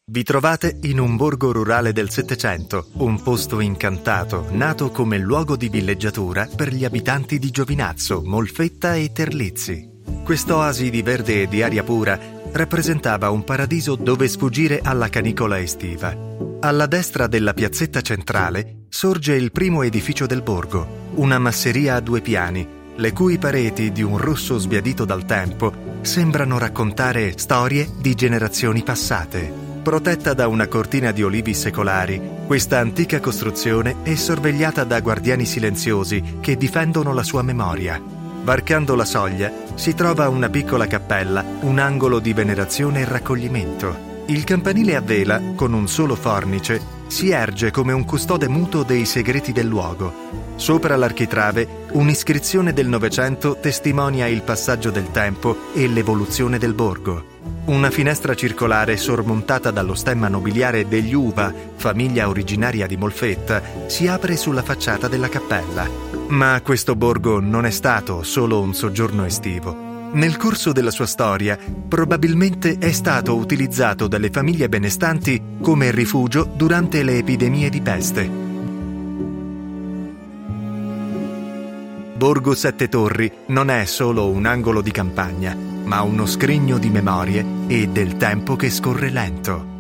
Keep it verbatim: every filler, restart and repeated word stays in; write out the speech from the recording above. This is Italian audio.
Vi trovate in un borgo rurale del Settecento, un posto incantato, nato come luogo di villeggiatura per gli abitanti di Giovinazzo, Molfetta e Terlizzi. Quest'oasi di verde e di aria pura rappresentava un paradiso dove sfuggire alla canicola estiva. Alla destra della piazzetta centrale sorge il primo edificio del borgo, una masseria a due piani, le cui pareti di un rosso sbiadito dal tempo sembrano raccontare storie di generazioni passate. Protetta da una cortina di olivi secolari, questa antica costruzione è sorvegliata da guardiani silenziosi che difendono la sua memoria. Varcando la soglia si trova una piccola cappella, un angolo di venerazione e raccoglimento. Il campanile a vela, con un solo fornice, si erge come un custode muto dei segreti del luogo. Sopra l'architrave, un'iscrizione del Novecento testimonia il passaggio del tempo e l'evoluzione del borgo. Una finestra circolare sormontata dallo stemma nobiliare degli Uva, famiglia originaria di Molfetta, si apre sulla facciata della cappella. Ma questo borgo non è stato solo un soggiorno estivo. Nel corso della sua storia, probabilmente è stato utilizzato dalle famiglie benestanti come rifugio durante le epidemie di peste. Borgo Sette Torri non è solo un angolo di campagna, ma uno scrigno di memorie e del tempo che scorre lento.